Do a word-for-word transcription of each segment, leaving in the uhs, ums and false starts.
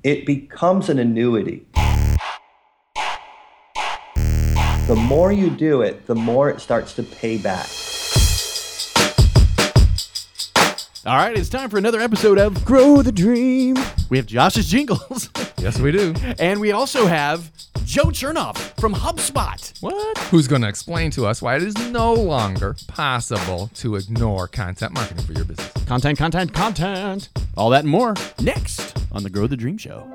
it becomes an annuity. The more you do it, the more it starts to pay back. All right, it's time for another episode of Grow the Dream. We have Josh's Jingles. Yes, we do. And we also have Joe Chernoff from HubSpot. What? Who's going to explain to us why it is no longer possible to ignore content marketing for your business. Content, content, content. All that and more next on the Grow the Dream Show.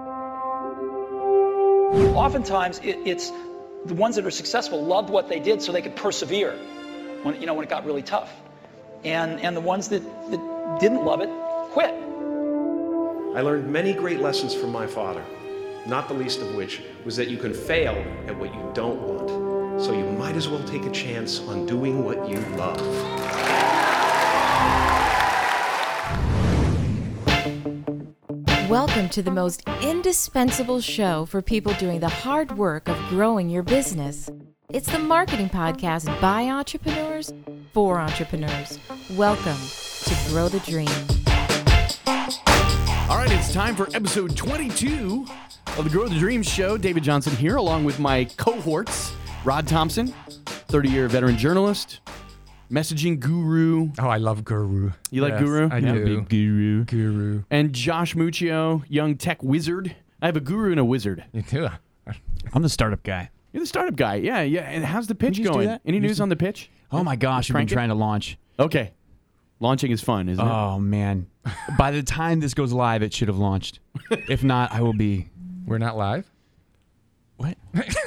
Oftentimes, it, it's the ones that are successful loved what they did so they could persevere when, you know, when it got really tough. And, and the ones that, that didn't love it quit. I learned many great lessons from my father, not the least of which was that you can fail at what you don't want. So you might as well take a chance on doing what you love. Welcome to the most indispensable show for people doing the hard work of growing your business. It's the marketing podcast by entrepreneurs for entrepreneurs. Welcome to Grow the Dream. All right, it's time for episode twenty-two of the Grow the Dream Show. David Johnson here, along with my cohorts, Rod Thompson, thirty-year veteran journalist, messaging guru. Oh, I love Guru. You like Yes, Guru? I Yeah, do. big guru. Guru. And Josh Muccio, young tech wizard. I have a guru and a wizard. You too. I'm the startup guy. You're the startup guy. Yeah, yeah. And how's the pitch you just do going? that? Any You news just- on the pitch? Oh my gosh, we've been Cranking? trying to launch. Okay. Launching is fun, isn't it? Oh man. By the time this goes live, it should have launched. If not, I will be. We're not live? What?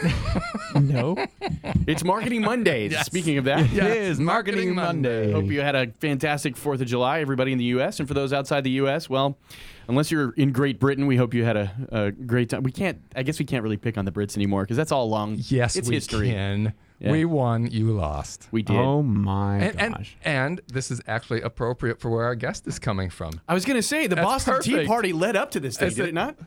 No. It's Marketing Mondays. Speaking of that. It is Marketing Monday. Hope you had a fantastic fourth of July, everybody in the U S. And for those outside the U S, well, unless you're in Great Britain, we hope you had a, a great time. We can't, I guess we can't really pick on the Brits anymore because that's all long. Yes, it's we history. can. Yeah. We won, you lost. We did. Oh my And, and, gosh. and this is actually appropriate for where our guest is coming from. I was going to say, the That's Boston Tea perfect. Party led up to this thing, That's did it. it not?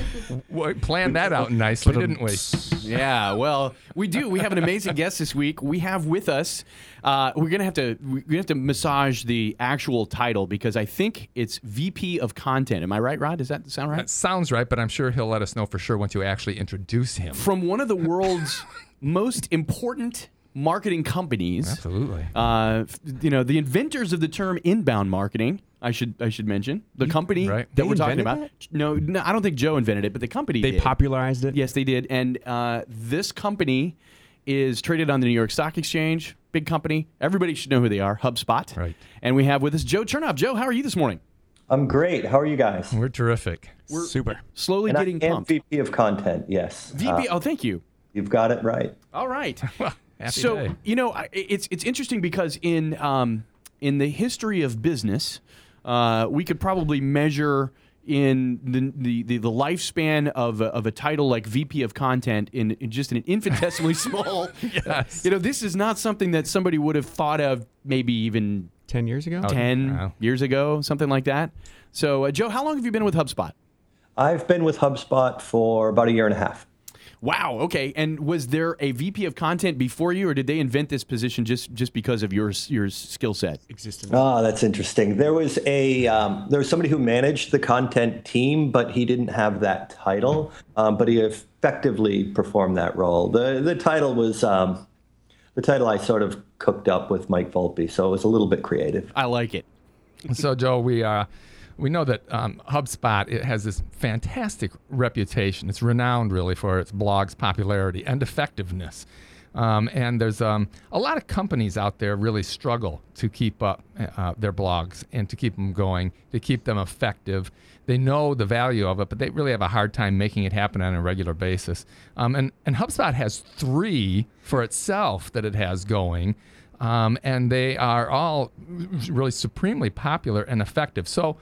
We planned that out nicely, didn't we? Yeah, well, we do. We have an amazing guest this week. We have with us. Uh, we're gonna have to. We're gonna have to massage the actual title because I think it's V P of Content. Am I right, Rod? Does that sound right? That sounds right, but I'm sure he'll let us know for sure once you actually introduce him. From one of the world's most important marketing companies. Absolutely. Uh, f- you know, the inventors of the term inbound marketing. I should. I should mention the company right. that They we're talking about. invented No, no, I don't think Joe invented it, but the company They did. popularized it. Yes, they did. And uh, this company is traded on the New York Stock Exchange. Big company. Everybody should know who they are. HubSpot. Right. And we have with us Joe Chernoff. Joe, how are you this morning? I'm great. How are you guys? We're terrific. We're Super. slowly And I getting am pumped. V P of content, yes. V P. Uh, oh, thank you. you've got it right. All right. Well, happy so day. you know, I- it's it's interesting because in um, in the history of business, uh, we could probably measure in the the, the, the lifespan of a, of a title like V P of Content in, in just an infinitesimally small. Yes. You know, this is not something that somebody would have thought of maybe even Ten years ago. ten wow. years ago, something like that. So, uh, Joe, how long have you been with HubSpot? I've been with HubSpot for about a year and a half. Wow. Okay. And was there a V P of Content before you, or did they invent this position just just because of your your skill set? Existence. Ah, that's interesting. There was a um, there was somebody who managed the content team, but he didn't have that title. Um, but he effectively performed that role. the The title was um, the title I sort of cooked up with Mike Volpe, so it was a little bit creative. I like it. So, Joe, we uh, we know that um, HubSpot, it has this fantastic reputation. It's renowned, really, for its blog's popularity and effectiveness. Um, and there's um, a lot of companies out there really struggle to keep up uh, their blogs and to keep them going, to keep them effective. They know the value of it, but they really have a hard time making it happen on a regular basis. Um, and, and HubSpot has three for itself that it has going. Um, and they are all really supremely popular and effective. So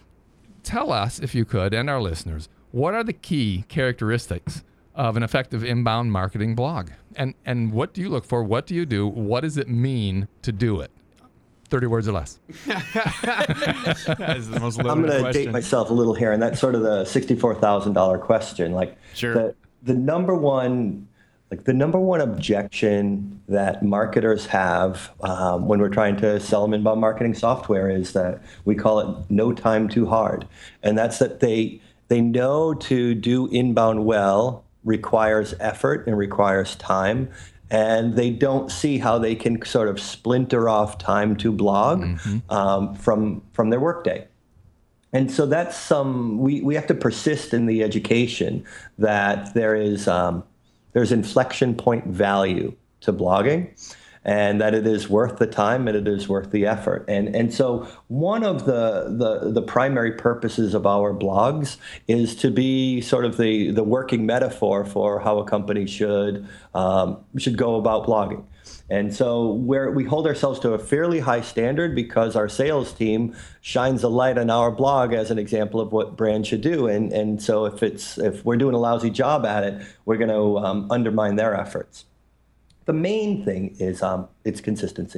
tell us, if you could, and our listeners, what are the key characteristics of an effective inbound marketing blog? And and what do you look for? What do you do? What does it mean to do it? thirty words or less. That is the most loaded I'm going to question. date myself a little here, and that's sort of the sixty-four thousand dollars question. Like Sure. the, the number one, like the number one objection that marketers have um, when we're trying to sell them inbound marketing software is that we call it no time too hard, and that's that they They know to do inbound well requires effort and requires time. And they don't see how they can sort of splinter off time to blog mm-hmm. um, from from their workday. And so that's some, we, we have to persist in the education that there is, um, there's inflection point value to blogging, and that it is worth the time and it is worth the effort. And and so one of the the, the primary purposes of our blogs is to be sort of the, the working metaphor for how a company should um, should go about blogging. And so where we hold ourselves to a fairly high standard because our sales team shines a light on our blog as an example of what brands should do. And and so if it's if we're doing a lousy job at it, we're going to um, undermine their efforts. The main thing is um, it's consistency,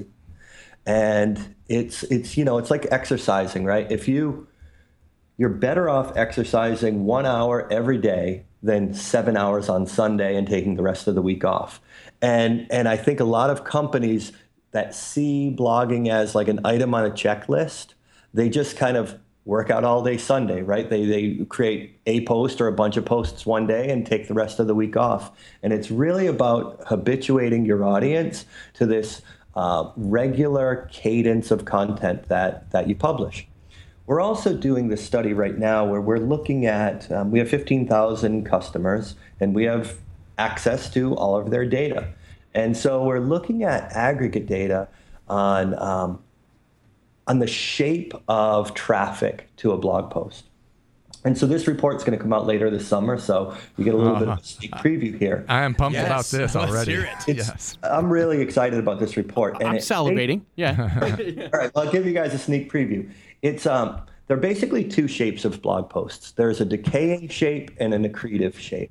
and it's it's you know it's like exercising, right? If you you're better off exercising one hour every day than seven hours on Sunday and taking the rest of the week off. And and I think a lot of companies that see blogging as like an item on a checklist, they just kind of work out all day Sunday, right? They they create a post or a bunch of posts one day and take the rest of the week off. And it's really about habituating your audience to this uh, regular cadence of content that, that you publish. We're also doing this study right now where we're looking at, um, we have fifteen thousand customers and we have access to all of their data. And so we're looking at aggregate data on um, on the shape of traffic to a blog post. And so this report's going to come out later this summer, so you get a little uh-huh. bit of a sneak preview here. I am pumped yes. about this already. Let's hear it. Yes. I'm really excited about this report. And I'm it, salivating. It, yeah. All right, well, I'll give you guys a sneak preview. It's um, there are basically two shapes of blog posts. There's a decaying shape and an accretive shape.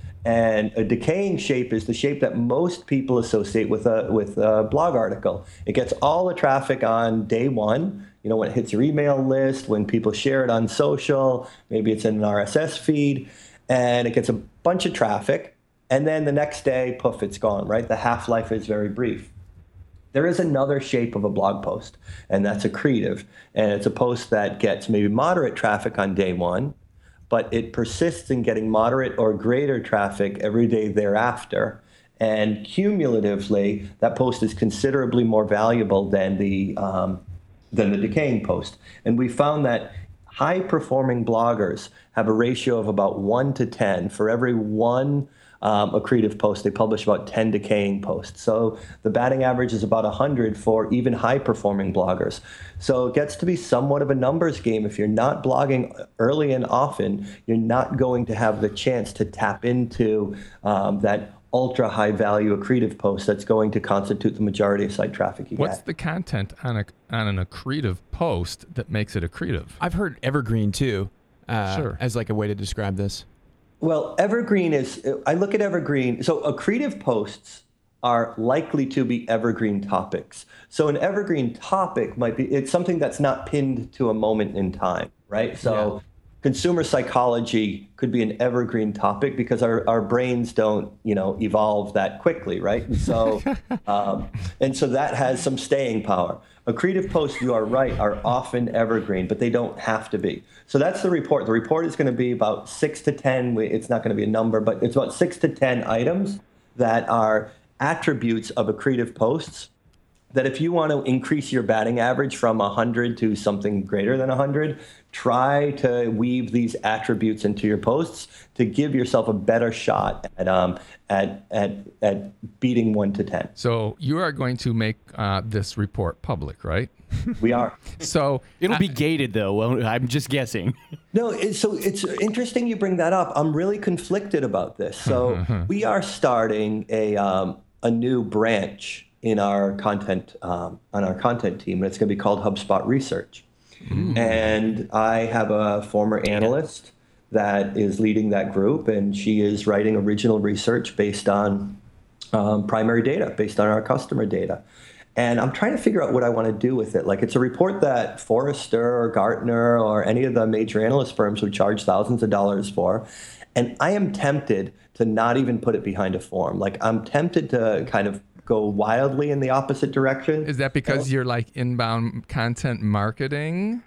And a decaying shape is the shape that most people associate with a with a blog article. It gets all the traffic on day one, you know, when it hits your email list, when people share it on social, maybe it's in an R S S feed, and it gets a bunch of traffic. And then the next day, poof, it's gone, right? The half-life is very brief. There is another shape of a blog post, and that's accretive. And it's a post that gets maybe moderate traffic on day one, but it persists in getting moderate or greater traffic every day thereafter. And cumulatively, that post is considerably more valuable than the um, than the decaying post. And we found that high-performing bloggers have a ratio of about one to ten. For every one um, accretive post, they publish about ten decaying posts. So the batting average is about one hundred for even high-performing bloggers. So it gets to be somewhat of a numbers game. If you're not blogging early and often, you're not going to have the chance to tap into um, that ultra high value accretive post that's going to constitute the majority of site traffic you What's get. the content on a on an accretive post that makes it accretive? I've heard evergreen too, uh, Sure. as like a way to describe this. Well, evergreen is, I look at evergreen, so accretive posts are likely to be evergreen topics. So an evergreen topic might be, it's something that's not pinned to a moment in time, right? So yeah. Consumer psychology could be an evergreen topic because our, our brains don't, you know, evolve that quickly, right? And so, um, and so that has some staying power. Accretive posts, you are right, are often evergreen, but they don't have to be. So that's the report. The report is going to be about six to ten. It's not going to be a number, but it's about six to ten items that are attributes of accretive posts that if you want to increase your batting average from one hundred to something greater than one hundred, try to weave these attributes into your posts to give yourself a better shot at um, at, at, at beating one to ten. So you are going to make uh, this report public, right? We are. So It'll be gated, though. Well, I'm just guessing. No, it's, so it's interesting you bring that up. I'm really conflicted about this. So we are starting a um, a new branch in our content um, on our content team, and it's going to be called HubSpot Research. Mm. And I have a former analyst that is leading that group, and she is writing original research based on um, primary data, based on our customer data. And I'm trying to figure out what I want to do with it. Like, it's a report that Forrester or Gartner or any of the major analyst firms would charge thousands of dollars for. And I am tempted to not even put it behind a form. Like, I'm tempted to kind of go wildly in the opposite direction. Is that because you're like inbound content marketing?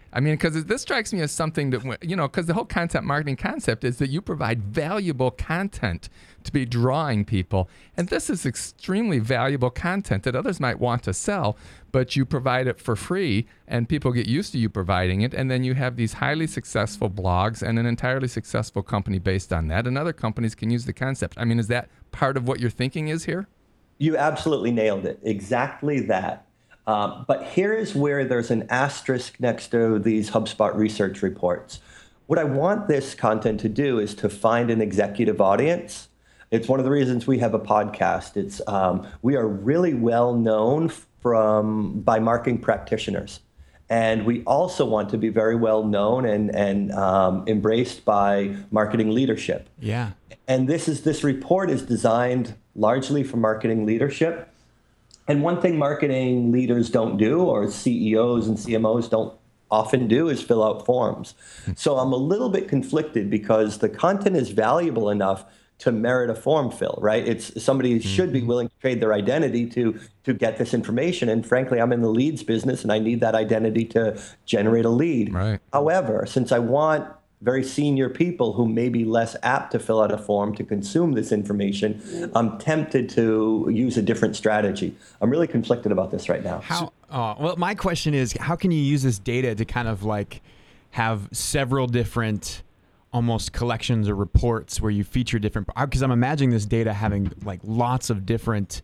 I mean, because this strikes me as something that, you know, because the whole content marketing concept is that you provide valuable content to be drawing people. And this is extremely valuable content that others might want to sell, but you provide it for free and people get used to you providing it. And then you have these highly successful blogs and an entirely successful company based on that. And other companies can use the concept. I mean, is that part of what your thinking is here? You absolutely nailed it. Exactly that. Um, but here is where there's an asterisk next to these HubSpot research reports. What I want this content to do is to find an executive audience. It's one of the reasons we have a podcast. It's um, we are really well known from by marketing practitioners, and we also want to be very well known and and um, embraced by marketing leadership. Yeah. And this is this report is designed largely for marketing leadership. And one thing marketing leaders don't do, or C E Os and C M Os don't often do, is fill out forms. So I'm a little bit conflicted because the content is valuable enough to merit a form fill, right? It's somebody should be willing to trade their identity to to get this information. And frankly, I'm in the leads business and I need that identity to generate a lead. Right. However, since I want very senior people who may be less apt to fill out a form to consume this information, I'm tempted to use a different strategy. I'm really conflicted about this right now. How? Uh, well, my question is, how can you use this data to kind of like have several different almost collections or reports where you feature different, because I'm imagining this data having like lots of different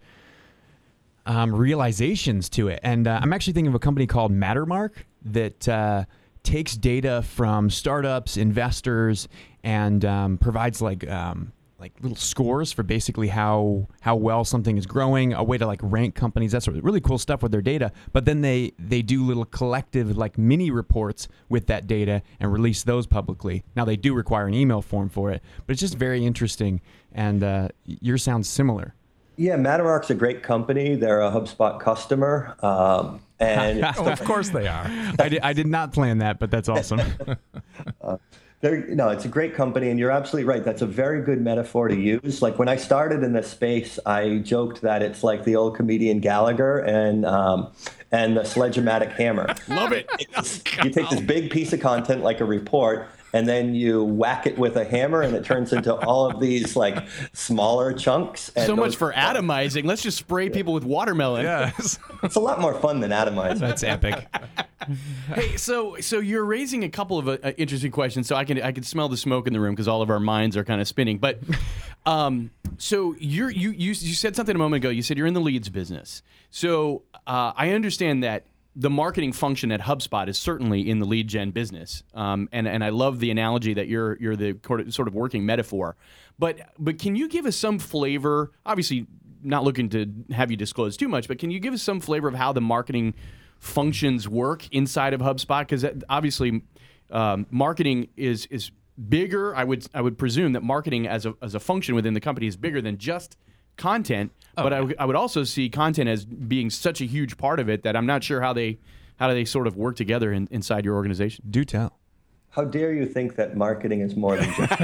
um, realizations to it. And uh, I'm actually thinking of a company called Mattermark that uh, takes data from startups, investors, and um, provides like um, like little scores for basically how how well something is growing, a way to like rank companies. That's sort of really cool stuff with their data. But then they they do little collective like mini reports with that data and release those publicly. Now they do require an email form for it, but it's just very interesting. And uh, yours sounds similar. Yeah, Mattermark's a great company. They're a HubSpot customer. Um, and Oh, of course they are. I did, I did not plan that, but that's awesome. uh, they're, no, it's a great company, and you're absolutely right. That's a very good metaphor to use. Like when I started in this space, I joked that it's like the old comedian Gallagher and um, and the Sledge-O-Matic hammer. Love it. You take this big piece of content like a report, and then you whack it with a hammer, and it turns into all of these like smaller chunks. And So much those- for atomizing. Let's just spray people with watermelon. Yes. It's a lot more fun than atomizing. That's epic. Hey, so so you're raising a couple of uh, interesting questions. So I can I can smell the smoke in the room because all of our minds are kind of spinning. But um, so you're you you you said something a moment ago. You said you're in the leads business. So uh, I understand that the marketing function at HubSpot is certainly in the lead gen business, um, and and I love the analogy that you're you're the sort of working metaphor. But but can you give us some flavor? Obviously, not looking to have you disclose too much, but can you give us some flavor of how the marketing functions work inside of HubSpot? Because obviously, um, marketing is is bigger. I would I would presume that marketing as a as a function within the company is bigger than just content. Oh, but I, w- I would also see content as being such a huge part of it that I'm not sure how they how do they sort of work together in, inside your organization. Do tell. How dare you think that marketing is more than just...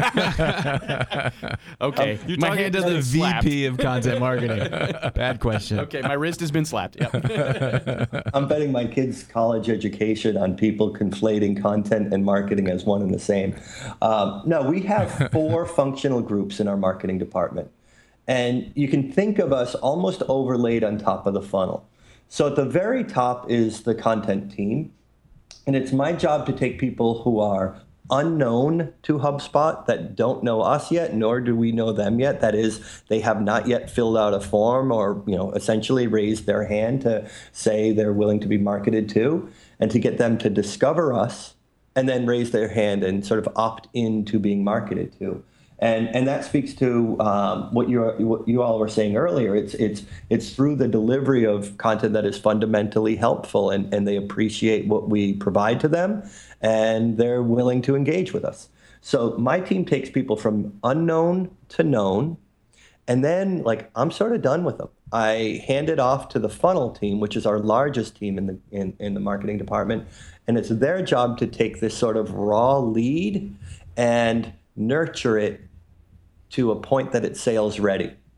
Okay, You're my talking hand to has the been V slapped. P of content marketing. Bad question. Okay, my wrist has been slapped. Yeah. I'm betting my kids' college education on people conflating content and marketing as one and the same. Um, no, we have four functional groups in our marketing department. And you can think of us almost overlaid on top of the funnel. So at the very top is the content team. And it's my job to take people who are unknown to HubSpot, that don't know us yet, nor do we know them yet. That is, they have not yet filled out a form or, you know, essentially raised their hand to say they're willing to be marketed to, and to get them to discover us and then raise their hand and sort of opt into being marketed to. And and that speaks to um, what you what you all were saying earlier. It's it's it's through the delivery of content that is fundamentally helpful, and, and they appreciate what we provide to them, and they're willing to engage with us. So my team takes people from unknown to known, and then like I'm sort of done with them. I hand it off to the funnel team, which is our largest team in the in, in the marketing department, and it's their job to take this sort of raw lead and nurture it to a point that it's sales ready.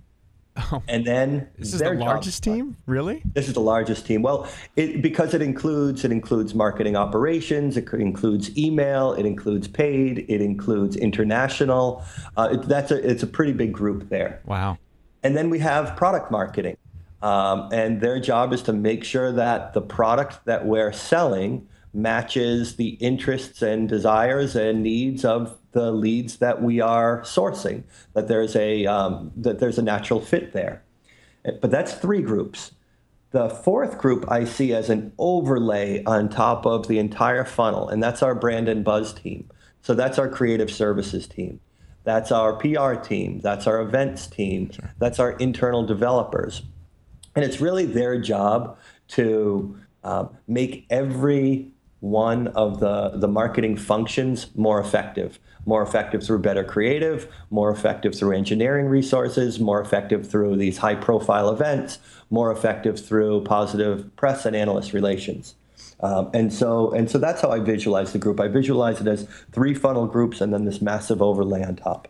Oh. And then This is the largest team? Really? This is the largest team. Well, it, because it includes it includes marketing operations, it includes email, it includes paid, it includes international. Uh, it, that's a it's a pretty big group there. Wow. And then we have product marketing, um, and their job is to make sure that the product that we're selling matches the interests and desires and needs of the leads that we are sourcing, that there's a um, that there's a natural fit there. But that's three groups. The fourth group I see as an overlay on top of the entire funnel, and that's our brand and buzz team. So that's our creative services team. That's our P R team. That's our events team. Sure. That's our internal developers. And it's really their job to uh, make every one of the, the marketing functions more effective. More effective through better creative, more effective through engineering resources, more effective through these high-profile events, more effective through positive press and analyst relations. Um, and so and so that's how I visualize the group. I visualize it as three funnel groups and then this massive overlay on top.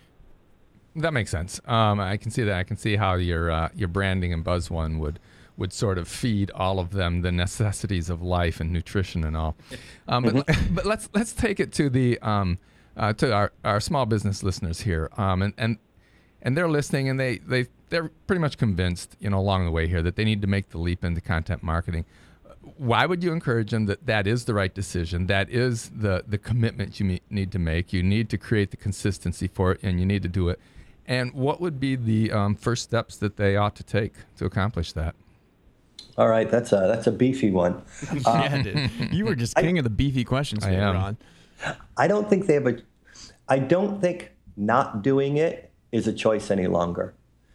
That makes sense. Um, I can see that. I can see how your uh, your branding and buzz one would would sort of feed all of them the necessities of life and nutrition and all. Um, but mm-hmm. but let's let's take it to the um, uh, to our, our small business listeners here, um, and and and they're listening and they they they're pretty much convinced, you know, along the way here that they need to make the leap into content marketing. Why would you encourage them that that is the right decision? That is the the commitment you me- need to make. You need to create the consistency for it, and you need to do it. And what would be the um, first steps that they ought to take to accomplish that? All right, that's a that's a beefy one. Uh, yeah, dude. You were just king I, of the beefy questions, I am. Ron. I don't think they have a. I don't think not doing it is a choice any longer.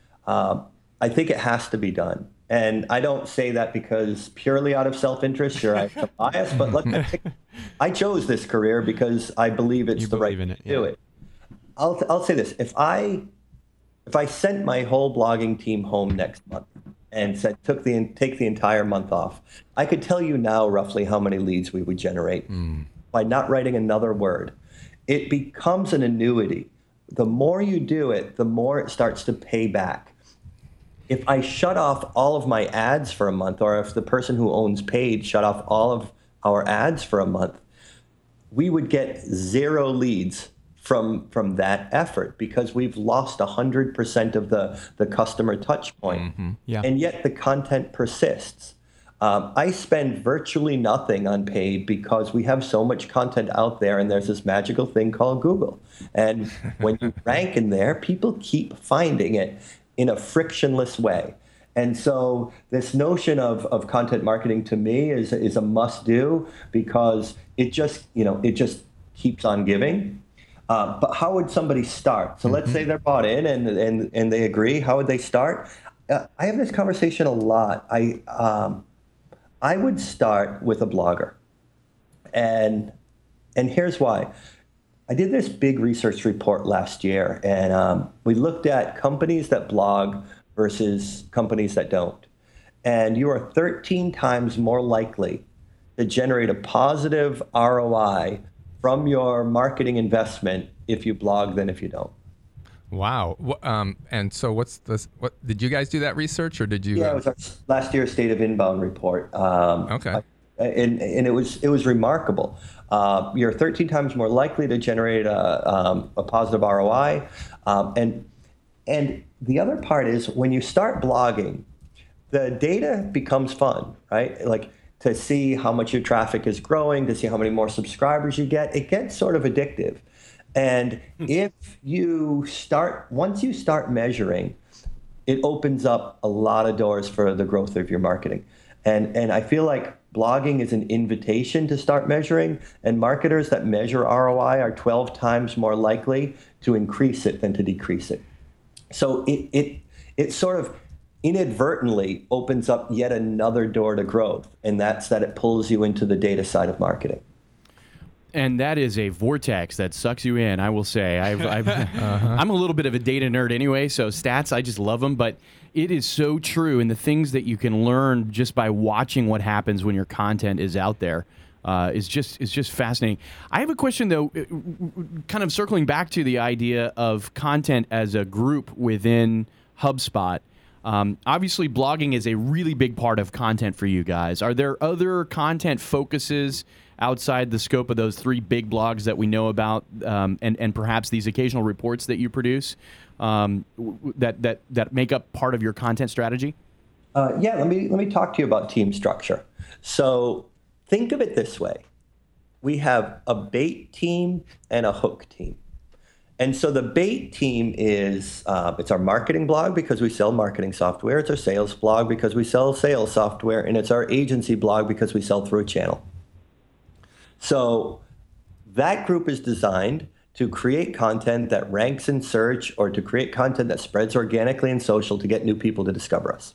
Um, I think it has to be done. And I don't say that because purely out of self-interest. Sure, I have a bias, but let me take, I chose this career because I believe it's you the right it, to yeah. do it. I'll I'll say this: if I if I sent my whole blogging team home next month and said took the take the entire month off, I could tell you now roughly how many leads we would generate mm. by not writing another word. It becomes an annuity. The more you do it, the more it starts to pay back. If I shut off all of my ads for a month, or if the person who owns paid shut off all of our ads for a month, we would get zero leads from from that effort because we've lost one hundred percent of the, the customer touch point. Mm-hmm. Yeah. And yet the content persists. Um, I spend virtually nothing on paid because we have so much content out there, and there's this magical thing called Google. And when you rank in there, people keep finding it in a frictionless way. And so this notion of, of content marketing to me is, is a must do because it just, you know, it just keeps on giving. Uh, but how would somebody start? So mm-hmm. let's say they're bought in and, and, and they agree. How would they start? Uh, I have this conversation a lot. I, um, I would start with a blogger. And, and here's why. I did this big research report last year, and um, we looked at companies that blog versus companies that don't. And you are thirteen times more likely to generate a positive R O I from your marketing investment if you blog than if you don't. Wow. Um, and so what's this? What did you guys do that research, or did you? Yeah, it was our last year's State of Inbound report. Um, okay. And, and it was it was remarkable. Uh, you're thirteen times more likely to generate a, um, a positive R O I. Um, and and the other part is when you start blogging, the data becomes fun, right? Like to see how much your traffic is growing, to see how many more subscribers you get, it gets sort of addictive. And if you start, once you start measuring, it opens up a lot of doors for the growth of your marketing. And and I feel like blogging is an invitation to start measuring, and marketers that measure R O I are twelve times more likely to increase it than to decrease it. So it it it sort of inadvertently opens up yet another door to growth, and that's that it pulls you into the data side of marketing. And that is a vortex that sucks you in, I will say. I've, I've, uh-huh. I'm a little bit of a data nerd anyway, so stats, I just love them. But it is so true, and the things that you can learn just by watching what happens when your content is out there uh, is just is just fascinating. I have a question, though, kind of circling back to the idea of content as a group within HubSpot. Um, obviously, blogging is a really big part of content for you guys. Are there other content focuses outside the scope of those three big blogs that we know about, um, and and perhaps these occasional reports that you produce, um, that that that make up part of your content strategy? Uh, yeah, let me let me talk to you about team structure. So think of it this way: we have a bait team and a hook team. And so the bait team is, uh, it's our marketing blog because we sell marketing software. It's our sales blog because we sell sales software. And it's our agency blog because we sell through a channel. So that group is designed to create content that ranks in search or to create content that spreads organically in social to get new people to discover us.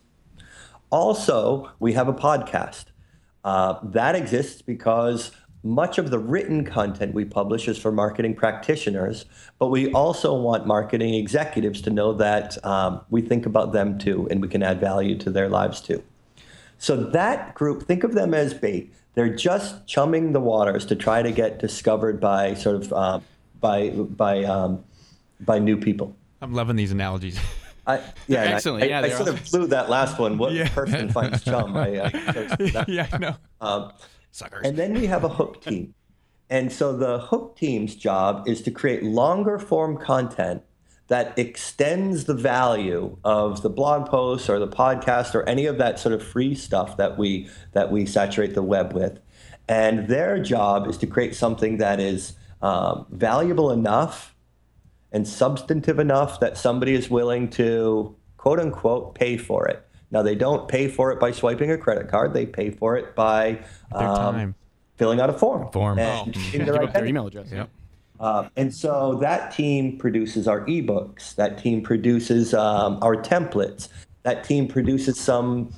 Also, we have a podcast. Uh, that exists because much of the written content we publish is for marketing practitioners, but we also want marketing executives to know that um, we think about them too, and we can add value to their lives too. So that group, think of them as bait. They're just chumming the waters to try to get discovered by sort of uh, by by um, by new people. I'm loving these analogies. I, yeah, excellent. I, yeah, I, I sort of blew that last one. What Yeah. person finds chum? I, I that. Yeah, I know. Um, Suckers. And then we have a hook team. And so the hook team's job is to create longer form content that extends the value of the blog posts or the podcast or any of that sort of free stuff that we that we saturate the web with. And their job is to create something that is um, valuable enough and substantive enough that somebody is willing to, quote unquote, pay for it. Now, they don't pay for it by swiping a credit card. They pay for it by Their um, time. filling out a form. Form. And Oh. in Give their up their identity. email address. Yep. Uh, and so that team produces our ebooks. That team produces um, our templates. That team produces some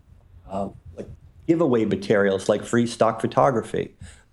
uh, like giveaway materials like free stock photography.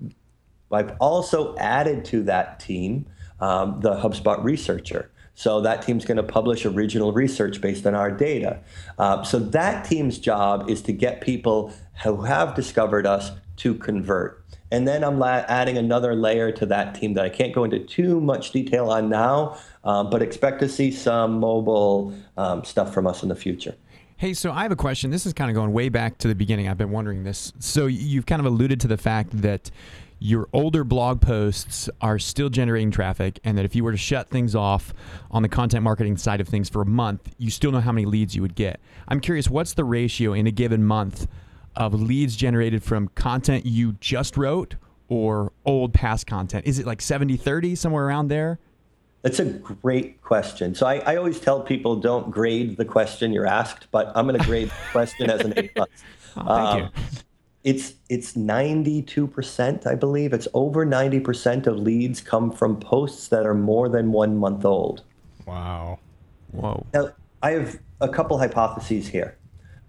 I've also added to that team um, the HubSpot researcher. So that team's going to publish original research based on our data. Uh, so that team's job is to get people who have discovered us to convert. And then I'm la- adding another layer to that team that I can't go into too much detail on now, um, but expect to see some mobile um, stuff from us in the future. Hey, so I have a question. This is kind of going way back to the beginning. I've been wondering this. So you've kind of alluded to the fact that your older blog posts are still generating traffic, and that if you were to shut things off on the content marketing side of things for a month, you still know how many leads you would get. I'm curious, what's the ratio in a given month of leads generated from content you just wrote or old past content? Is it like seventy thirty, somewhere around there? That's a great question. So I, I always tell people don't grade the question you're asked, but I'm going to grade the question as an A plus. Oh, thank um, you. It's it's ninety-two percent, I believe. It's over ninety percent of leads come from posts that are more than one month old. Wow. Whoa. Now, I have a couple hypotheses here.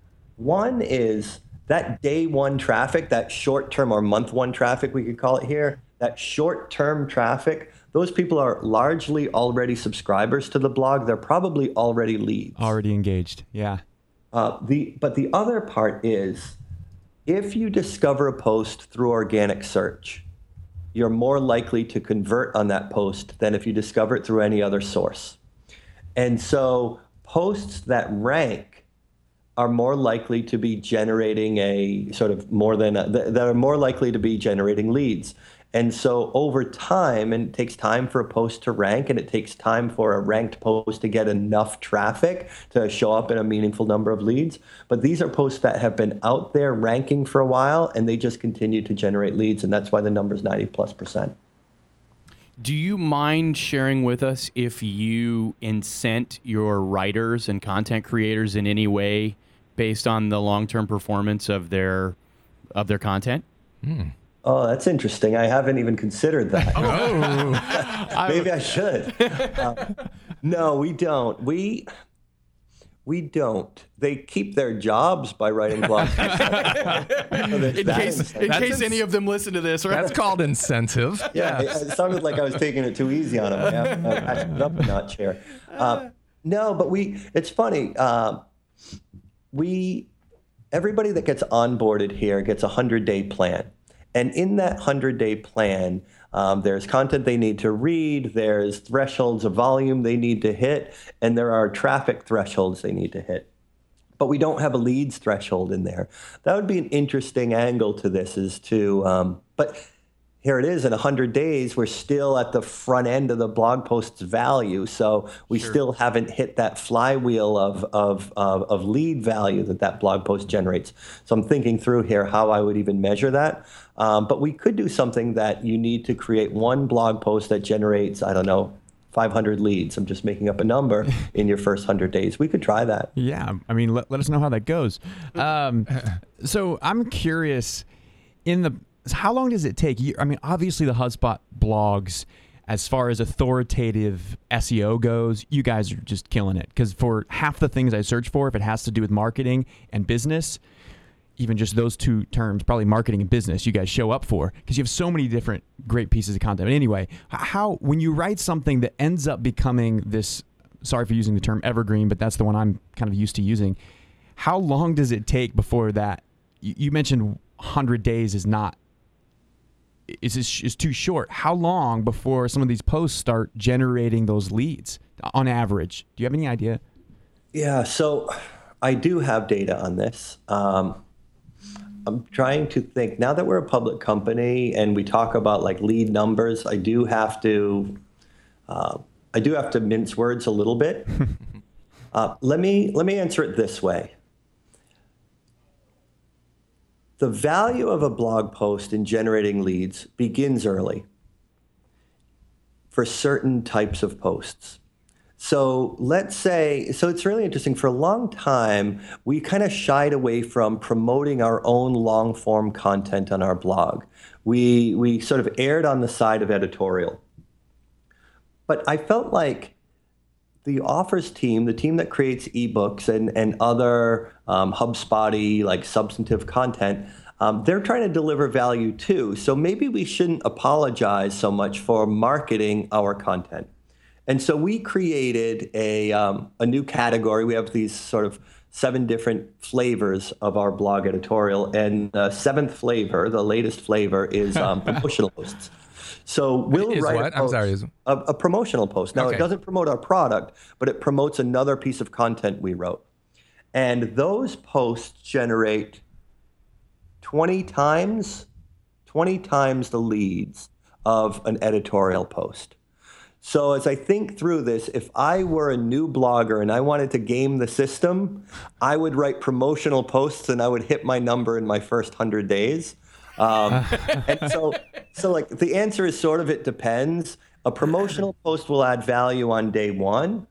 One is that day one traffic, that short-term or month one traffic, we could call it here, that short-term traffic, those people are largely already subscribers to the blog. They're probably already leads. Already engaged. Yeah. Uh, the but the other part is, if you discover a post through organic search, you're more likely to convert on that post than if you discover it through any other source. And so posts that rank are more likely to be generating a sort of more than, a, that are more likely to be generating leads. And so over time, and it takes time for a post to rank, and it takes time for a ranked post to get enough traffic to show up in a meaningful number of leads. But these are posts that have been out there ranking for a while, and they just continue to generate leads, and that's why the number is ninety plus percent. Do you mind sharing with us if you incent your writers and content creators in any way based on the long-term performance of their of their content? Hmm. Oh, that's interesting. I haven't even considered that. Oh. Maybe I should. Uh, no, we don't. We we don't. They keep their jobs by writing blogs. So there's In that case, incentive. in That's case ins- any of them listen to this, right? That's called incentive. Yeah, Yes. it, it sounded like I was taking it too easy on them. I have, I have it up a notch here. Uh, no, but we. It's funny. Uh, we everybody that gets onboarded here gets a hundred day plan. And in that hundred-day plan, Um, there's content they need to read, there's thresholds of volume they need to hit, and there are traffic thresholds they need to hit. But we don't have a leads threshold in there. That would be an interesting angle to this, is to, um, but here it is, in one hundred days, we're still at the front end of the blog post's value. So we sure. still haven't hit that flywheel of, of, of, of lead value that that blog post generates. So I'm thinking through here how I would even measure that. Um, but we could do something that you need to create one blog post that generates, I don't know, five hundred leads. I'm just making up a number in your first one hundred days. We could try that. Yeah. I mean, let, let us know how that goes. Um, so I'm curious, in the how long does it take? I mean, obviously the HubSpot blogs, as far as authoritative S E O goes, you guys are just killing it. Because for half the things I search for, if it has to do with marketing and business, even just those two terms, probably marketing and business, you guys show up for, because you have so many different great pieces of content. But anyway, how, when you write something that ends up becoming this, sorry for using the term evergreen, but that's the one I'm kind of used to using, how long does it take before that? You, you mentioned one hundred days is not, is, is too short. How long before some of these posts start generating those leads on average? Do you have any idea? Yeah, so I do have data on this. Um, I'm trying to think, now that we're a public company and we talk about like lead numbers, I do have to, uh, I do have to mince words a little bit. uh, let me, let me answer it this way. The value of a blog post in generating leads begins early for certain types of posts. So let's say, so it's really interesting. For a long time, we kind of shied away from promoting our own long form content on our blog. We, we sort of erred on the side of editorial. But I felt like the offers team, the team that creates ebooks and, and other um, HubSpot-y, like substantive content, um, they're trying to deliver value too. So maybe we shouldn't apologize so much for marketing our content. And so we created a, um, a new category. We have these sort of seven different flavors of our blog editorial. And the seventh flavor, the latest flavor, is um, promotional posts. So we'll is write what? a, post, I'm sorry, is... a, a promotional post. Now, okay. It doesn't promote our product, but it promotes another piece of content we wrote. And those posts generate twenty times, twenty times the leads of an editorial post. So as I think through this, if I were a new blogger and I wanted to game the system, I would write promotional posts and I would hit my number in my first one hundred days. Um, and so, so like the answer is sort of, it depends. A promotional post will add value on day one.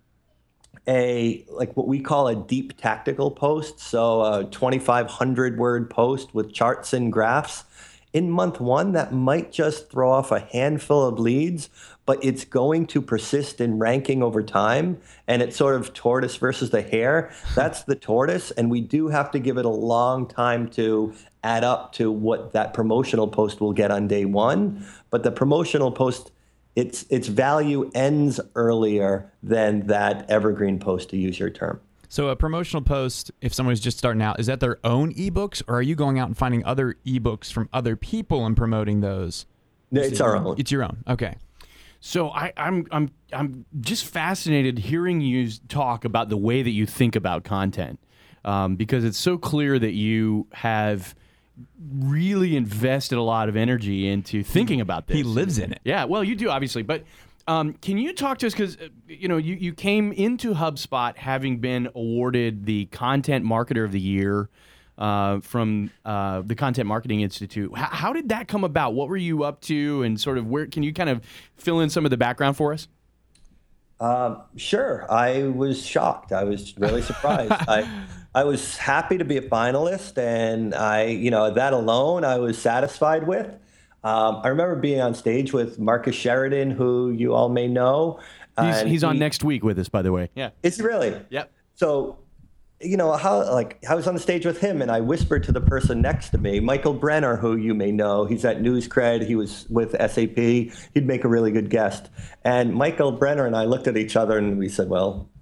A, like what we call a deep tactical post, so a twenty-five hundred word post with charts and graphs. In month one, that might just throw off a handful of leads, but it's going to persist in ranking over time. And it's sort of tortoise versus the hare. That's the tortoise. And we do have to give it a long time to add up to what that promotional post will get on day one. But the promotional post, its its value ends earlier than that evergreen post, to use your term. So a promotional post, if someone's just starting out, is that their own ebooks, or are you going out and finding other ebooks from other people and promoting those? No, it's our own. It's your own. Okay. So I, I'm I'm I'm just fascinated hearing you talk about the way that you think about content, um, because it's so clear that you have really invested a lot of energy into thinking about this. He lives in it. Yeah, well, you do, obviously. But um, can you talk to us, because uh, you know, you, you came into HubSpot having been awarded the Content Marketer of the Year uh, from uh, the Content Marketing Institute. H- how did that come about? What were you up to, and sort of where, can you kind of fill in some of the background for us? Um, sure. I was shocked. I was really surprised. I I was happy to be a finalist, and I, you know, that alone I was satisfied with. Um, I remember being on stage with Marcus Sheridan, who you all may know. He's, he's on he, next week with us, by the way. Yeah. Is he really? Yep. So, you know, how like I was on the stage with him, and I whispered to the person next to me, Michael Brenner, who you may know. He's at NewsCred. He was with S A P. He'd make a really good guest. And Michael Brenner and I looked at each other, and we said, well,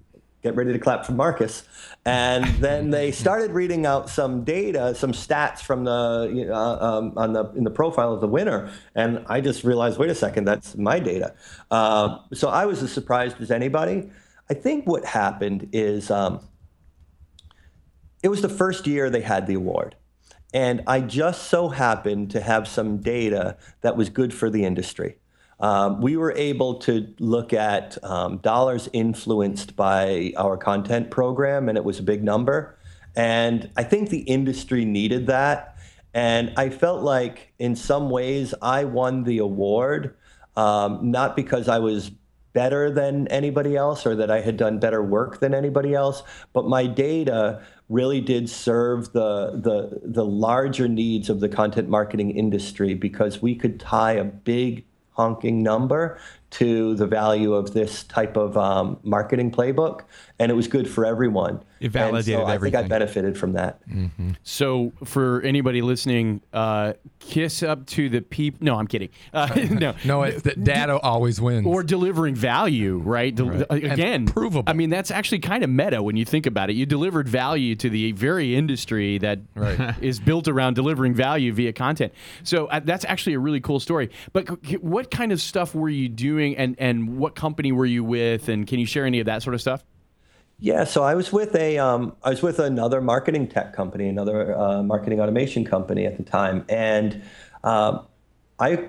get ready to clap for Marcus. And then they started reading out some data, some stats from the, you know, um, on the, in the profile of the winner. And I just realized, wait a second, that's my data. Uh, so I was as surprised as anybody. I think what happened is um, it was the first year they had the award. And I just so happened to have some data that was good for the industry. Um, we were able to look at um, dollars influenced by our content program, and it was a big number. And I think the industry needed that. And I felt like in some ways I won the award, um, not because I was better than anybody else or that I had done better work than anybody else, but my data really did serve the, the, the larger needs of the content marketing industry, because we could tie a big honking number to the value of this type of um, marketing playbook, and it was good for everyone. It validated and so I everything. think I benefited from that. Mm-hmm. So for anybody listening, uh, kiss up to the people. No, I'm kidding. Uh, no, no, it's that data always wins. Or delivering value, right? Del- Right. Again, And provable. I mean, that's actually kind of meta when you think about it. You delivered value to the very industry that Right. is built around delivering value via content. So uh, that's actually a really cool story. But c- what kind of stuff were you doing, and, and what company were you with, and can you share any of that sort of stuff? Yeah, so I was with a, um, I was with another marketing tech company, another uh, marketing automation company at the time, and um, I,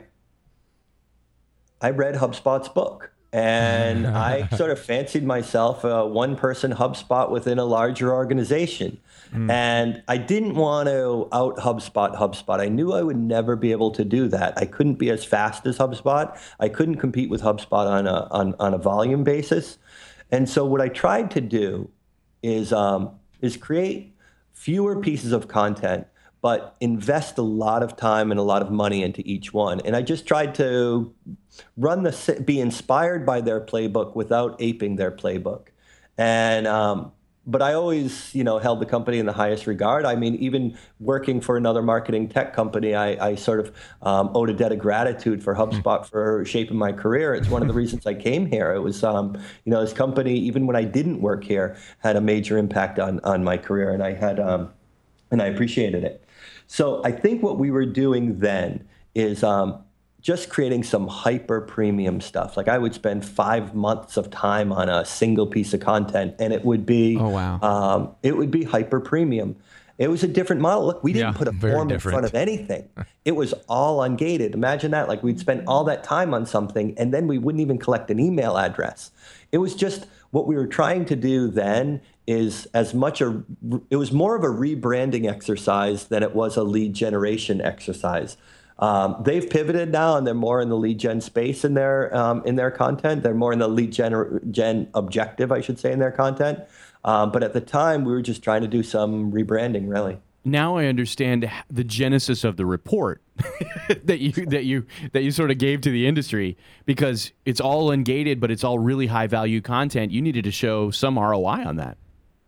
I read HubSpot's book, and I sort of fancied myself a one-person HubSpot within a larger organization, mm. and I didn't want to out HubSpot HubSpot. I knew I would never be able to do that. I couldn't be as fast as HubSpot. I couldn't compete with HubSpot on a on, on a volume basis. And so what I tried to do is um, is create fewer pieces of content, but invest a lot of time and a lot of money into each one. And I just tried to run the be inspired by their playbook without aping their playbook. And um, but I always, you know, held the company in the highest regard. I mean, even working for another marketing tech company, I, I sort of um, owed a debt of gratitude for HubSpot for shaping my career. It's one of the reasons I came here. It was, um, you know, this company, even when I didn't work here, had a major impact on on my career, and I had, um, and I appreciated it. So I think what we were doing then is um, just creating some hyper premium stuff. Like I would spend five months of time on a single piece of content, and it would be, oh, wow. um, it would be hyper premium. It was a different model. Look, we didn't Yeah, put a very form different. in front of anything. It was all ungated. Imagine that. Like we'd spend all that time on something, and then we wouldn't even collect an email address. It was just what we were trying to do then is as much a, it was more of a rebranding exercise than it was a lead generation exercise. Um, they've pivoted now, and they're more in the lead gen space in their um, in their content. They're more in the lead gen, gen objective, I should say, in their content. Um, but at the time, we were just trying to do some rebranding, really. Now I understand the genesis of the report that you that you that you sort of gave to the industry, because it's all ungated, but it's all really high value content. You needed to show some R O I on that.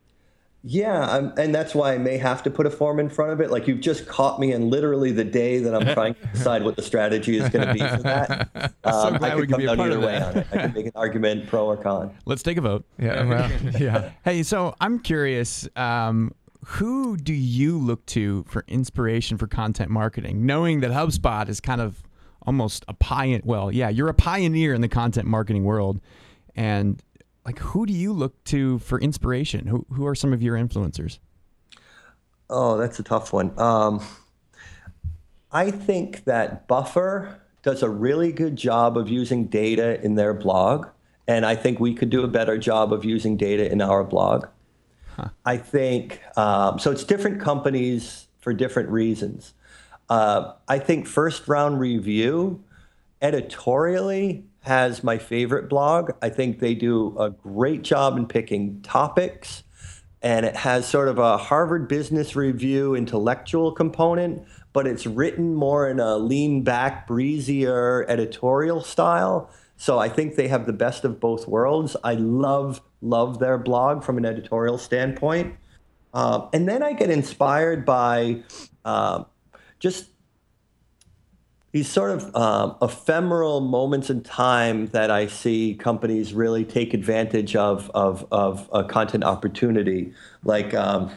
Yeah, I'm, and that's why I may have to put a form in front of it. Like you've just caught me in literally the day that I'm trying to decide what the strategy is going to be for that. Um, so glad I we could could come be a down part either of way that. on it. I could make an argument pro or con. Let's take a vote. Yeah, well, yeah. Hey, so I'm curious, um, who do you look to for inspiration for content marketing, knowing that HubSpot is kind of almost a pioneer? Well, yeah, you're a pioneer in the content marketing world, and like, who do you look to for inspiration? Who who are some of your influencers? Oh, that's a tough one. Um, I think that Buffer does a really good job of using data in their blog, and I think we could do a better job of using data in our blog. Huh. I think, um, so it's different companies for different reasons. Uh, I think First Round Review editorially has my favorite blog. I think they do a great job in picking topics, and it has sort of a Harvard Business Review intellectual component, but it's written more in a lean back, breezier editorial style. So I think they have the best of both worlds. I love, love their blog from an editorial standpoint. Um, and then I get inspired by uh, just these sort of um, ephemeral moments in time that I see companies really take advantage of of, of a content opportunity. Like um,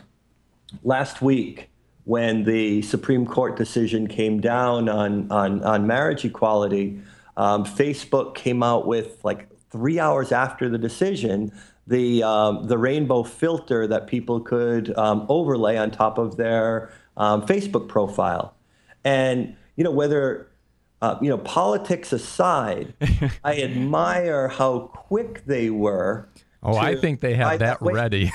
last week, when the Supreme Court decision came down on on, on marriage equality, um, Facebook came out with, like three hours after the decision, the um, the rainbow filter that people could um, overlay on top of their um, Facebook profile. And you know, whether uh, you know, politics aside, I admire how quick they were. Oh, I think they have that, that ready.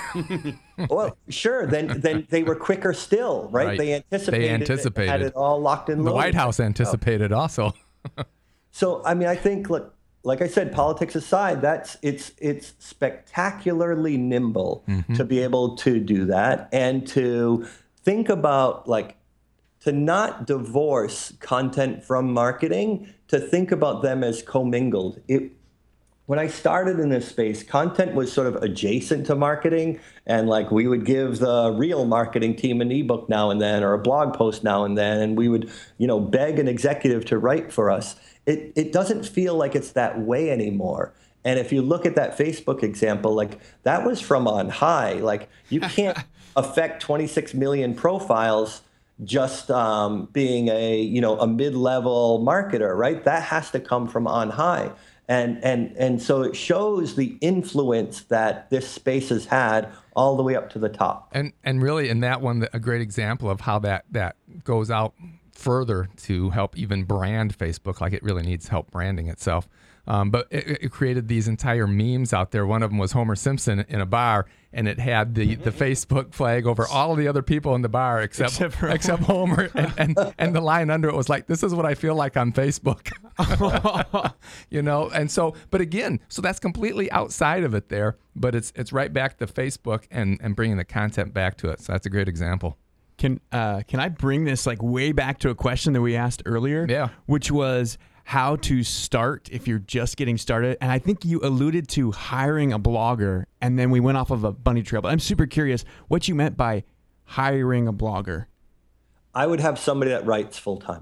Well, sure. Then, then they were quicker still, right? Right. They anticipated, They anticipated. It, had it all locked in. The loaded. White House anticipated also. So, I mean, I think, look, like I said, politics aside, that's it's it's spectacularly nimble mm-hmm. to be able to do that and to think about, like, to not divorce content from marketing, to think about them as commingled. It, when I started in this space, content was sort of adjacent to marketing, and like we would give the real marketing team an ebook now and then or a blog post now and then, and we would, you know, beg an executive to write for us. It it doesn't feel like it's that way anymore. And if you look at that Facebook example, like that was from on high. Like you can't affect twenty-six million profiles just um, being a, you know, a mid-level marketer, right? That has to come from on high. And and and so it shows the influence that this space has had all the way up to the top. And and really in that one, a great example of how that, that goes out further to help even brand Facebook, like it really needs help branding itself. Um, but it, it created these entire memes out there. One of them was Homer Simpson in a bar, and it had the, the Facebook flag over all of the other people in the bar except except, for except Homer. And, and, and the line under it was like, "This is what I feel like on Facebook." You know, and so, but again, so that's completely outside of it there, but it's it's right back to Facebook and, and bringing the content back to it. So that's a great example. Can uh, can I bring this like way back to a question that we asked earlier? Yeah. Which was how to start if you're just getting started. And I think you alluded to hiring a blogger, and then we went off of a bunny trail. But I'm super curious what you meant by hiring a blogger. I would have somebody that writes full time.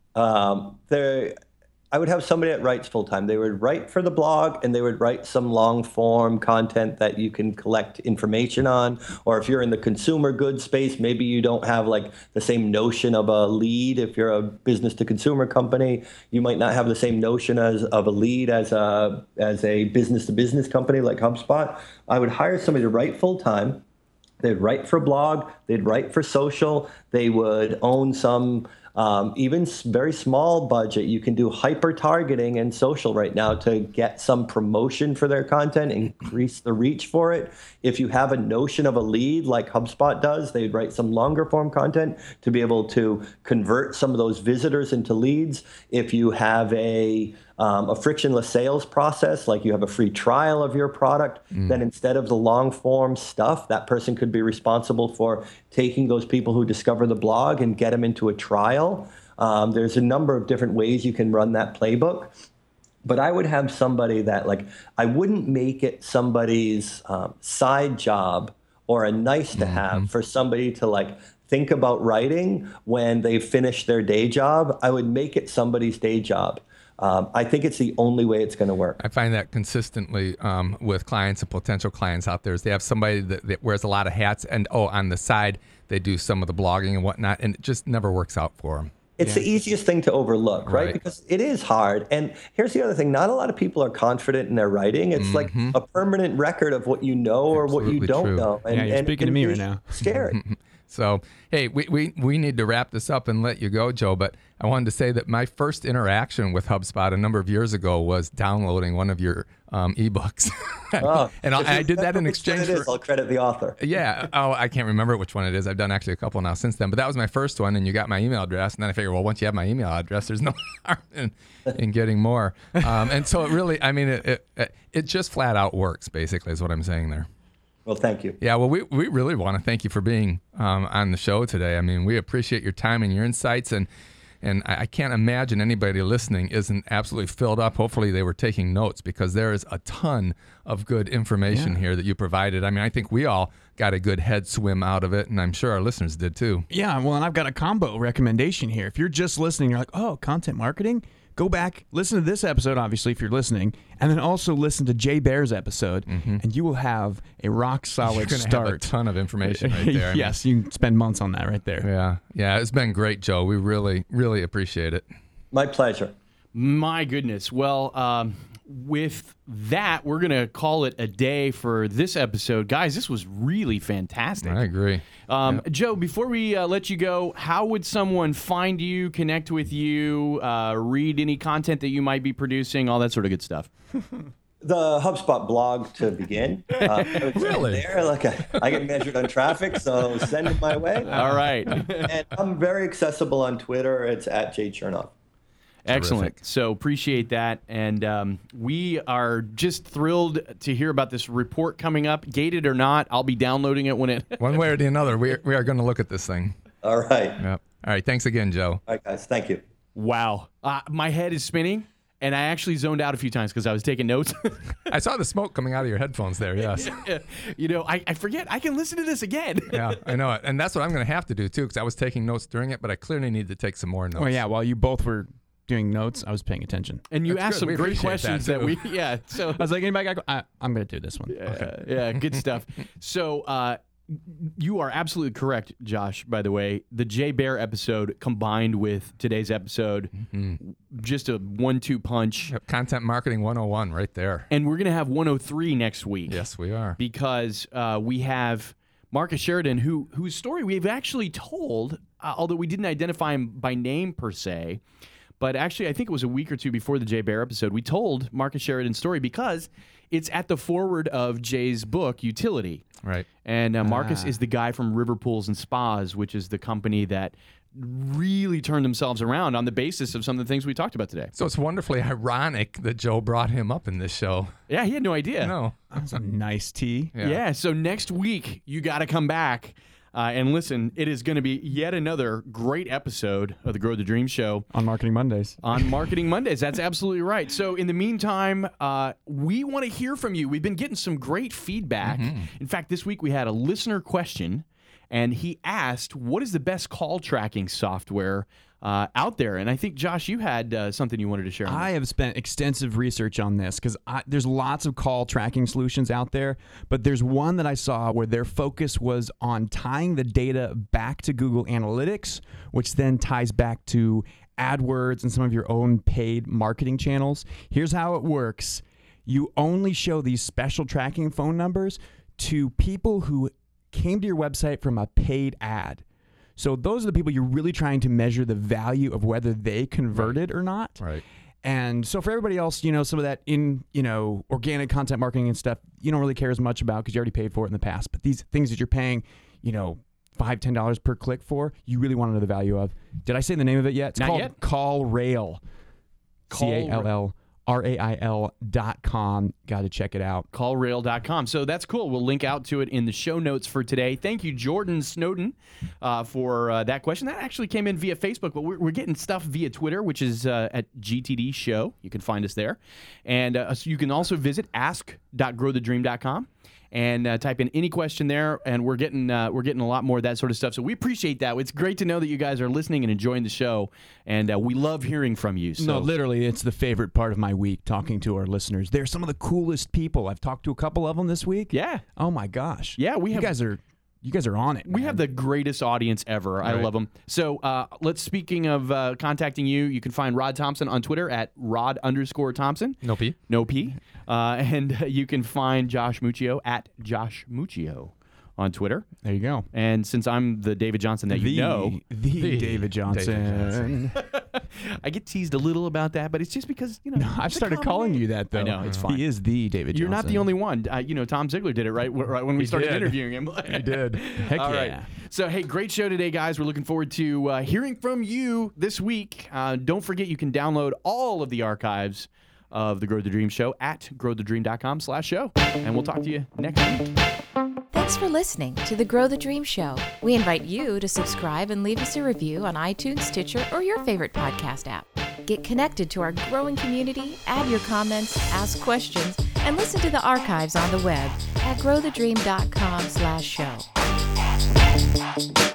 Um, there. I would have somebody that writes full time. They would write for the blog, and they would write some long form content that you can collect information on. Or if you're in the consumer goods space, maybe you don't have like the same notion of a lead. If you're a business to consumer company, you might not have the same notion as of a lead as a as a business to business company like HubSpot. I would hire somebody to write full time. They'd write for blog. They'd write for social. They would own some. Um, even very small budget, you can do hyper targeting and social right now to get some promotion for their content, increase the reach for it. If you have a notion of a lead like HubSpot does, they'd write some longer form content to be able to convert some of those visitors into leads. If you have a Um, a frictionless sales process, like you have a free trial of your product, mm. then instead of the long form stuff, that person could be responsible for taking those people who discover the blog and get them into a trial. Um, there's a number of different ways you can run that playbook. But I would have somebody that, like, I wouldn't make it somebody's um, side job or a nice to have mm-hmm. for somebody to, like, think about writing when they finish their day job. I would make it somebody's day job. Um, I think it's the only way it's going to work. I find that consistently um, with clients and potential clients out there is they have somebody that, that wears a lot of hats, and oh, on the side they do some of the blogging and whatnot, and it just never works out for them. It's yeah. the easiest thing to overlook, right? right? Because it is hard. And here's the other thing. Not a lot of people are confident in their writing. It's mm-hmm. like a permanent record of what you know or Absolutely what you don't true. know. And, yeah, you're and speaking to me right now. Scary. So, hey, we, we, we need to wrap this up and let you go, Joe, but I wanted to say that my first interaction with HubSpot a number of years ago was downloading one of your um, ebooks. Oh, and I, I did that in exchange it for... Is, I'll credit the author. Yeah. Oh, I can't remember which one it is. I've done actually a couple now since then, but that was my first one, and you got my email address, and then I figured, well, once you have my email address, there's no harm in, in getting more. Um, and so it really, I mean, it, it, it just flat out works, basically, is what I'm saying there. Well, thank you. Yeah, well, we, we really want to thank you for being um, on the show today. I mean, we appreciate your time and your insights, and And I, I can't imagine anybody listening isn't absolutely filled up. Hopefully they were taking notes, because there is a ton of good information Yeah. here that you provided. I mean, I think we all got a good head swim out of it, and I'm sure our listeners did too. Yeah, well, and I've got a combo recommendation here. If you're just listening, you're like, oh, content marketing? Go back, listen to this episode, obviously, if you're listening, and then also listen to Jay Baer's episode, mm-hmm. and you will have a rock-solid You're gonna start. have a ton of information right there. I Yes, you can spend months on that right there. mean, yeah, yeah, it's been great, Joe. We really, really appreciate it. My pleasure. My goodness. Well, um, with that, we're going to call it a day for this episode. Guys, this was really fantastic. I agree. Um, Yep. Joe, before we uh, let you go, how would someone find you, connect with you, uh, read any content that you might be producing, all that sort of good stuff? The HubSpot blog to begin. Uh, Really? There, like I, I get measured on traffic, so send it my way. All right. And I'm very accessible on Twitter. It's at Jay Chernoff. Excellent. Terrific. So appreciate that. And um, we are just thrilled to hear about this report coming up. Gated or not, I'll be downloading it when it... One way or the other, we, we are going to look at this thing. All right. Yep. All right. Thanks again, Joe. All right, guys. Thank you. Wow. Uh, my head is spinning, and I actually zoned out a few times because I was taking notes. I saw the smoke coming out of your headphones there. Yes. You know, I, I forget. I can listen to this again. Yeah, I know it. And that's what I'm going to have to do, too, because I was taking notes during it, but I clearly need to take some more notes. Oh, yeah, while you both were doing notes, I was paying attention. And you That's asked good. some We great appreciate questions that, that, too. we, yeah. So I was like, anybody got, I, I'm going to do this one. Yeah, yeah, good stuff. So uh, you are absolutely correct, Josh, by the way. The Jay Baer episode combined with today's episode, just a one two punch. Yep, Content Marketing one oh one right there. And we're going to have one oh three next week. Yes, we are. Because uh, we have Marcus Sheridan, who whose story we've actually told, uh, although we didn't identify him by name per se. But actually, I think it was a week or two before the Jay Baer episode, we told Marcus Sheridan's story because it's at the forward of Jay's book, Utility. Right. And uh, Marcus Ah. is the guy from River Pools and Spas, which is the company that really turned themselves around on the basis of some of the things we talked about today. So it's wonderfully ironic that Joe brought him up in this show. Yeah, he had no idea. No. That was a nice tea. Yeah. Yeah, so next week, you got to come back uh, and listen. It is going to be yet another great episode of the Grow the Dream Show On Marketing Mondays. on Marketing Mondays. That's absolutely right. So in the meantime, uh, we want to hear from you. We've been getting some great feedback. In fact, this week we had a listener question, and he asked, what is the best call tracking software uh, out there? And I think, Josh, you had uh, something you wanted to share on I that. have spent extensive research on this because there's lots of call tracking solutions out there, but there's one that I saw where their focus was on tying the data back to Google Analytics, which then ties back to AdWords and some of your own paid marketing channels. Here's how it works. You only show these special tracking phone numbers to people who came to your website from a paid ad. So those are the people you're really trying to measure the value of whether they converted or not. Right. And so for everybody else, you know, some of that in, you know, organic content marketing and stuff, you don't really care as much about because you already paid for it in the past. But these things that you're paying, you know, five, ten dollars per click for, you really want to know the value of. Did I say the name of it yet? It's Not called yet. CallRail. C A L L R A I L dot com. Got to check it out. call rail dot com. So that's cool. We'll link out to it in the show notes for today. Thank you, Jordan Snowden, uh, for uh, that question. That actually came in via Facebook, but we're, we're getting stuff via Twitter, which is uh, at G T D Show. You can find us there. And uh, so you can also visit ask dot grow the dream dot com. And uh, type in any question there, and we're getting uh, we're getting a lot more of that sort of stuff. So we appreciate that. It's great to know that you guys are listening and enjoying the show, and uh, we love hearing from you. So No, literally, it's the favorite part of my week, talking to our listeners. They're some of the coolest people. I've talked to a couple of them this week. yeah, Oh my gosh. Yeah, we you have- guys are you guys are on it. we man. have the greatest audience ever. I Right. love them. So uh, let's. Speaking of uh, contacting you, you can find Rod Thompson on Twitter at Rod underscore Thompson. No P. No P. Uh, and you can find Josh Muccio at Josh Muccio on Twitter. There you go. And since I'm the David Johnson that the, you know, the, The David Johnson. David Johnson. I get teased a little about that, but it's just because, you know. No, I've it's a started common calling name. you that though. I know, it's fine. He is the David You're Johnson. not the only one. Uh, you know, Tom Ziegler did it right, right when we He started did. interviewing him. He did. Heck All yeah. right. So, hey, great show today, guys. We're looking forward to uh, hearing from you this week. Uh, don't forget, you can download all of the archives of the Grow the Dream Show at grow the dream dot com slash show. And we'll talk to you next week. Thanks for listening to the Grow the Dream Show. We invite you to subscribe and leave us a review on iTunes, Stitcher, or your favorite podcast app. Get connected to our growing community, add your comments, ask questions, and listen to the archives on the web at grow the dream dot com slash show.